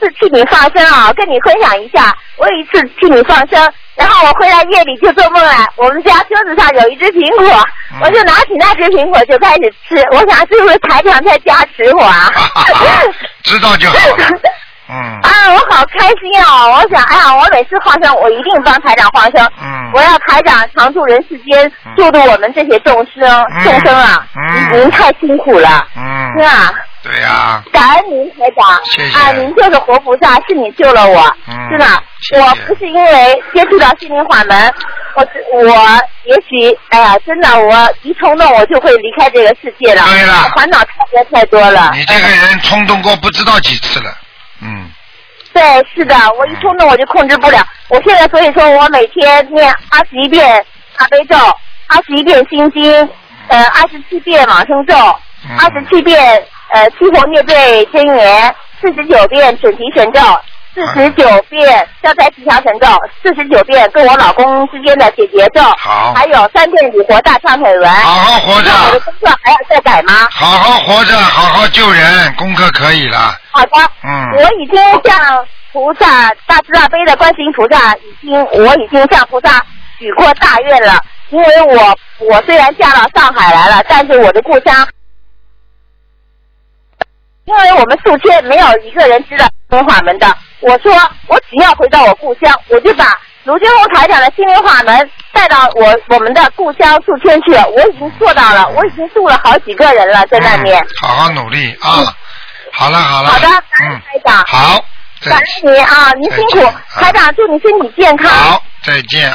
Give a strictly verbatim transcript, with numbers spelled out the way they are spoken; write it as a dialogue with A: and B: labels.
A: 次替你放生啊，跟你分享一下。我有一次替你放生，然后我回来夜里就做梦了，我们家桌子上有一只苹果，嗯、我就拿起那只苹果就开始吃。我想是不是台长在加持我啊？
B: 知道就好了。嗯。
A: 啊，我好开心哦！我想，哎呀，我每次放生，我一定帮台长放生。
B: 嗯。
A: 我要台长常驻人世间，救度我们这些众生、嗯、众生啊！嗯。您太辛苦了。
B: 嗯。
A: 是啊。
B: 对呀、啊。
A: 感恩您，台长。
B: 谢谢。
A: 啊，您就是活菩萨，是你救了我。
B: 嗯。
A: 是的，我不是因为接触到心灵法门，我我也许，哎呀，真的，我一冲动我就会离开这个世界了。
B: 对了。
A: 烦恼太多太多了。
B: 你这个人冲动过不知道几次了。嗯。
A: 对，是的，我一冲动我就控制不了。我现在所以说我每天念二十一遍大悲咒，二十一遍心经，呃，二十七遍往生咒，二十七遍呃七佛灭罪真言，四十九遍准提神咒，四十九遍消灾吉祥神咒，四十九遍跟我老公之间的解结咒，
B: 好，
A: 还有三遍礼佛大忏悔文。
B: 好好活着。
A: 我的功课还要再改吗？
B: 好好活着，好好救人，功课可以了。
A: 好的，
B: 嗯，
A: 我已经向菩萨大慈大悲的观世音菩萨已经，我已经向菩萨许过大愿了。因为我我虽然嫁到上海来了，但是我的故乡，因为我们宿迁没有一个人知道心灵法门的。我说我只要回到我故乡，我就把卢军红台长的心灵法门带到我我们的故乡宿迁去。我已经做到了，我已经度了好几个人了，在那边。
B: 嗯、好好努力啊！嗯、好了好了。
A: 好的，感恩台长。
B: 好。
A: 感恩您啊，您辛苦，台长祝你身体健康。
B: 好，再见。